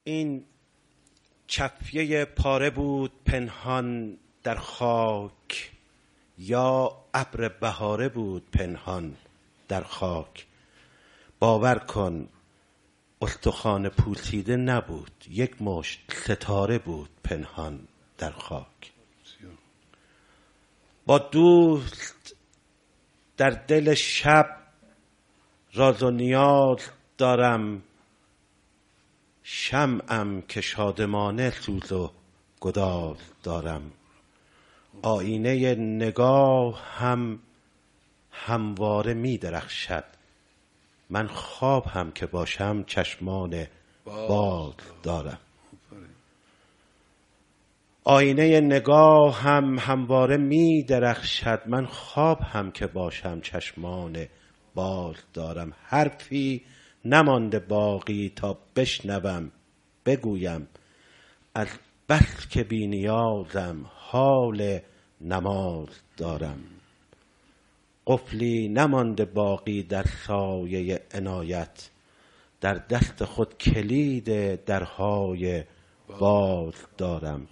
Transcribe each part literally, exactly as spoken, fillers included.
این چفیه پاره بود پنهان در خاک، یا ابر بهاره بود پنهان در خاک. باور کن استخوان پوسیده نبود، یک مشت ستاره بود پنهان در خاک. با دوست در دل شب راز و نیاز دارم، شمعم که شادمانه سوز و گداز دارم. آینه نگاه هم همواره می درخشد، من خواب هم که باشم چشمان باز دارم. آینه نگاه هم همواره می درخشد، من خواب هم که باشم چشمان باز دارم. حرفی نمانده باقی تا بشنوم بگویم، از بس که بی نیازم حال نماز دارم. قفلی نمانده باقی در سایه عنایت، در دست خود کلید درهای باز دارم.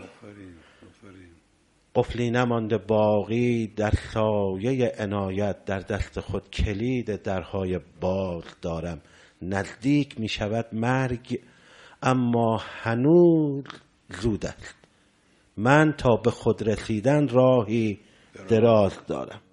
قفلی نمانده باقی در سایه عنایت، در دست خود کلید درهای باز دارم. نزدیک می شود مرگ اما هنوز زود است، من تا به خود رسیدن راهی دراز دارم.